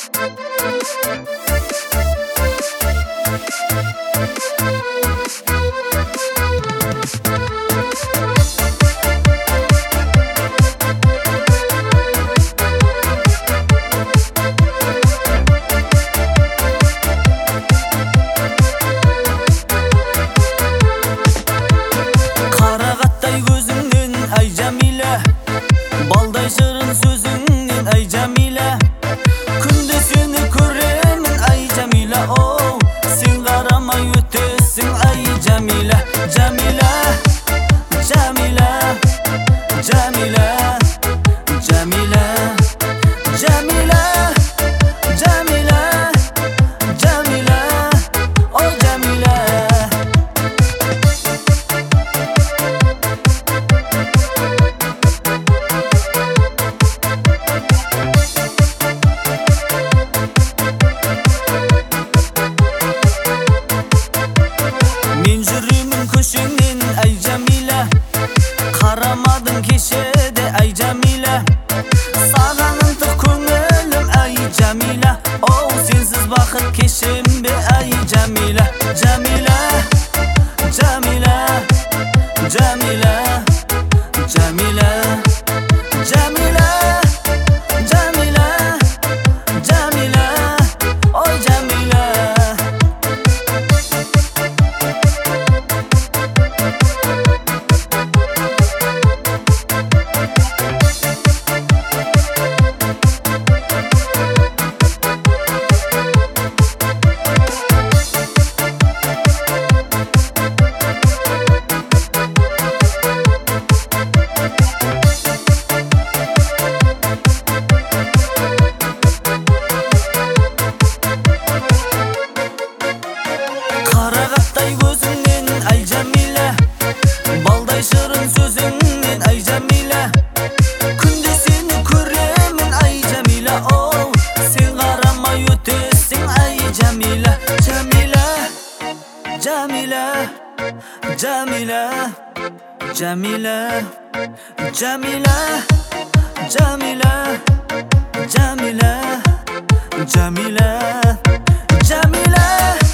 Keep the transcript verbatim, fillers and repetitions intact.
Қарағаттай көзіңнен ай Жәмилә, балдай шырын сөзіңнен ай Жәмилә, күнде сені көремін ай Жәмилә, оу сен қарамай өтесің ай Жәмилә. Жәмилә, Жәмилә, Жәмилә, Жәмилә, Жәмилә, Жәмилә, Жәмилә, ой Жәмилә. Мен жүремін көшеңнен ай Жәмилә, қарамадың кешеде ай Жәмилә, саған ынтық көңілім ай Жәмилә, оу сенсіз бақыт кешем бе ай Жәмилә. Жәмилә, Жәмилә, Жәмилә, Жәмилә, Жәмилә, Жәмилә, Жәмилә, ой Жәмилә. Қарағаттай көзіңнен ай Жәмилә, балдай шырын сөзіңнен ай Жәмилә, күнде сені көремін ай Жәмилә, оу сен қарамай өтесің ай Жәмилә. Жәмилә, Жәмилә, Жәмилә, Жәмилә, Жәмилә, Жәмилә, Жәмилә, Жәмилә, Жәмилә.